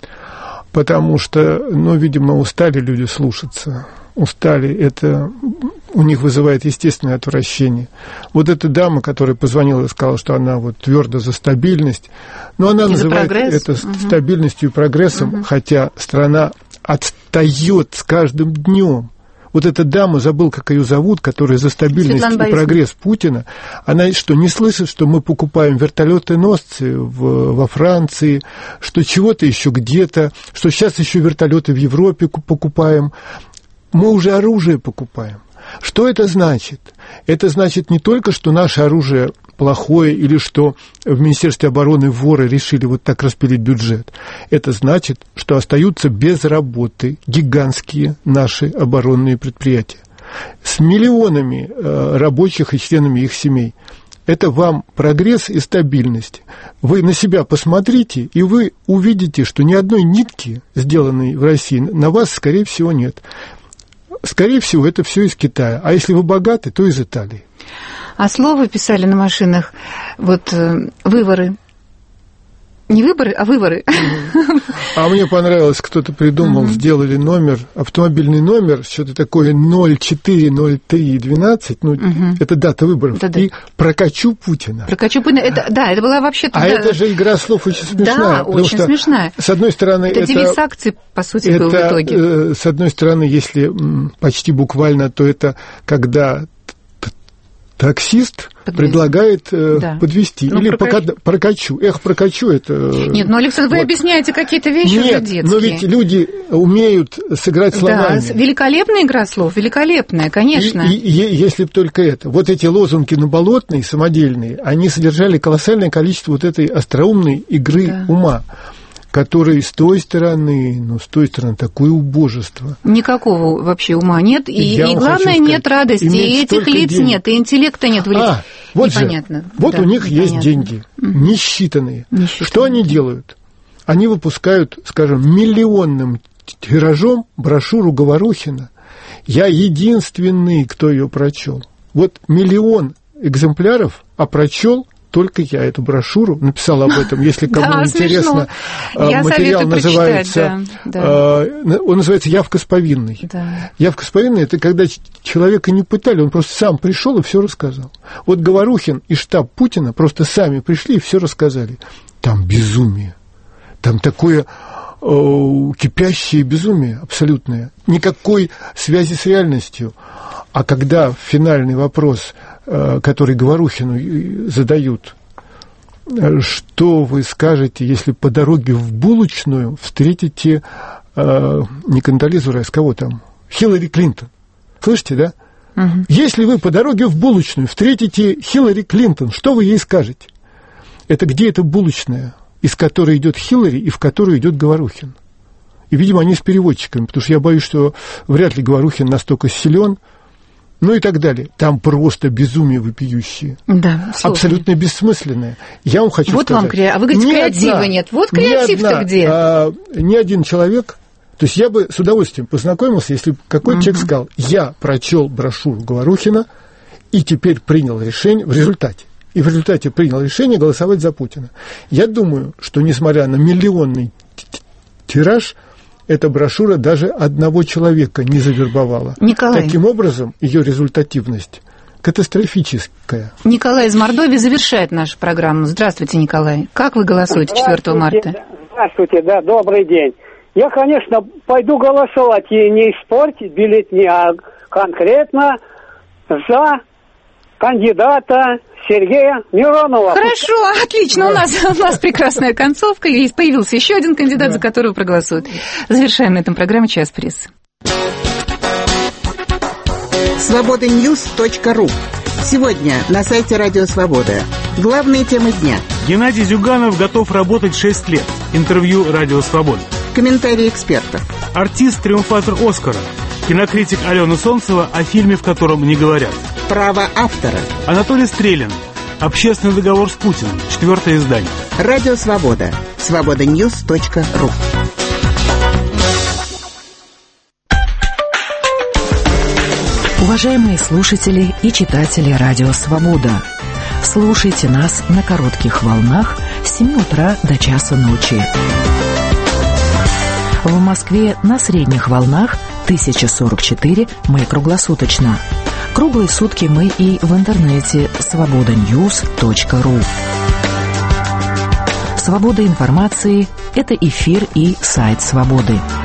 Потому что, ну, видимо, устали люди слушаться. Устали, это у них вызывает естественное отвращение. Вот эта дама, которая позвонила и сказала, что она вот твердо за стабильность, но она и называет это угу. стабильностью и прогрессом, угу. хотя страна отстает с каждым днем. Вот эта дама, забыл, как ее зовут, которая за стабильность Светлана и Борисовна. Прогресс Путина, она что, не слышит, что мы покупаем вертолеты-носцы в, во Франции, что чего-то еще где-то, что сейчас еще вертолеты в Европе покупаем. Мы уже оружие покупаем. Что это значит? Это значит не только, что наше оружие плохое или что в Министерстве обороны воры решили вот так распилить бюджет. Это значит, что остаются без работы гигантские наши оборонные предприятия с миллионами рабочих и членами их семей. Это вам прогресс и стабильность. Вы на себя посмотрите, и вы увидите, что ни одной нитки, сделанной в России, на вас, скорее всего, нет. Скорее всего, это все из Китая. А если вы богаты, то из Италии. А слово писали на машинах, вот выборы. Не выборы, а выборы. А мне понравилось, кто-то придумал, mm-hmm. сделали номер, автомобильный номер, что-то такое ноль четыре ноль три двенадцать, ну, mm-hmm. это дата выборов, да-да. И «Прокачу Путина». «Прокачу Путина», это, да, это была вообще-то... А да, это же игра слов очень смешная. Да, очень что, смешная. С одной стороны... Это, это девиз акции, по сути, это, был в итоге. С одной стороны, если почти буквально, то это когда... таксист Подвез. предлагает да. подвести. Ну, или прокач... прокачу. Эх, прокачу это... Нет, ну, Александр, вот. Вы объясняете какие-то вещи Нет, уже детские. но ведь люди умеют сыграть словами. Да, великолепная игра слов, великолепная, конечно. И, и, и если бы только это. Вот эти лозунги на Болотной, самодельные, они содержали колоссальное количество вот этой остроумной игры да. ума. который с той стороны, ну, с той стороны, такое убожество. Никакого вообще ума нет, и, и главное, сказать, нет радости, и этих лиц денег. Нет, и интеллекта нет в лиц. А, вот непонятно. Же, вот да, у них непонятно. Есть деньги, угу. несчитанные. несчитанные. Что они делают? Они выпускают, скажем, миллионным тиражом брошюру Говорухина. Я единственный, кто ее прочел. Вот миллион экземпляров, а прочел только я эту брошюру, написал об этом, если кому да, интересно. Я материал называется, да, да. Он называется «Явка с повинной». Да. Явка с повинной – это когда человека не пытали, он просто сам пришел и все рассказал. Вот Говорухин и штаб Путина просто сами пришли и все рассказали. Там безумие, там такое э, кипящее безумие абсолютное, никакой связи с реальностью. А когда финальный вопрос, который Говорухину задают, что вы скажете, если по дороге в булочную встретите не Кондолизу Райс, кого там? Хиллари Клинтон. Слышите, да? Угу. Если вы по дороге в булочную встретите Хиллари Клинтон, что вы ей скажете? Это где эта булочная, из которой идет Хиллари и в которую идет Говорухин? И, видимо, они с переводчиками, потому что я боюсь, что вряд ли Говорухин настолько силен, ну и так далее. Там просто безумие вопиющее. Да, абсолютно бессмысленное. Я вам хочу вот сказать... Вам кре... А вы говорите, креатива одна, нет. Вот креатив-то где? А, ни один человек... То есть я бы с удовольствием познакомился, если бы какой-то uh-huh. человек сказал, я прочел брошюру Говорухина и теперь принял решение в результате. И в результате принял решение голосовать за Путина. Я думаю, что несмотря на миллионный тираж, эта брошюра даже одного человека не завербовала. Николай. Таким образом, ее результативность катастрофическая. Николай из Мордовии завершает нашу программу. Здравствуйте, Николай. Как вы голосуете четвёртого марта? Здравствуйте, да, добрый день. Я, конечно, пойду голосовать и не испортить бюллетени, а конкретно за кандидата Сергея Миронова. Хорошо, отлично. У нас, у нас прекрасная концовка. И появился еще один кандидат, да. за которого проголосуют. Завершаем на этом программу «Час прессы». свобода ньюс точка ру. Сегодня на сайте Радио Свобода. Главные темы дня. Геннадий Зюганов готов работать шесть лет. Интервью Радио Свобода. Комментарии экспертов. Артист-триумфатор Оскара. Кинокритик Алена Солнцева о фильме, в котором не говорят. Право автора. Анатолий Стрелин. Общественный договор с Путиным. Четвертое издание. Радио Свобода. свобода ньюс точка ру. Уважаемые слушатели и читатели Радио Свобода, слушайте нас на коротких волнах с семи утра до часа ночи. В Москве на средних волнах тысяча сорок четыре, мы круглосуточно. Круглые сутки мы и в интернете свобода ньюс точка ру. Свобода информации – это эфир и сайт Свободы.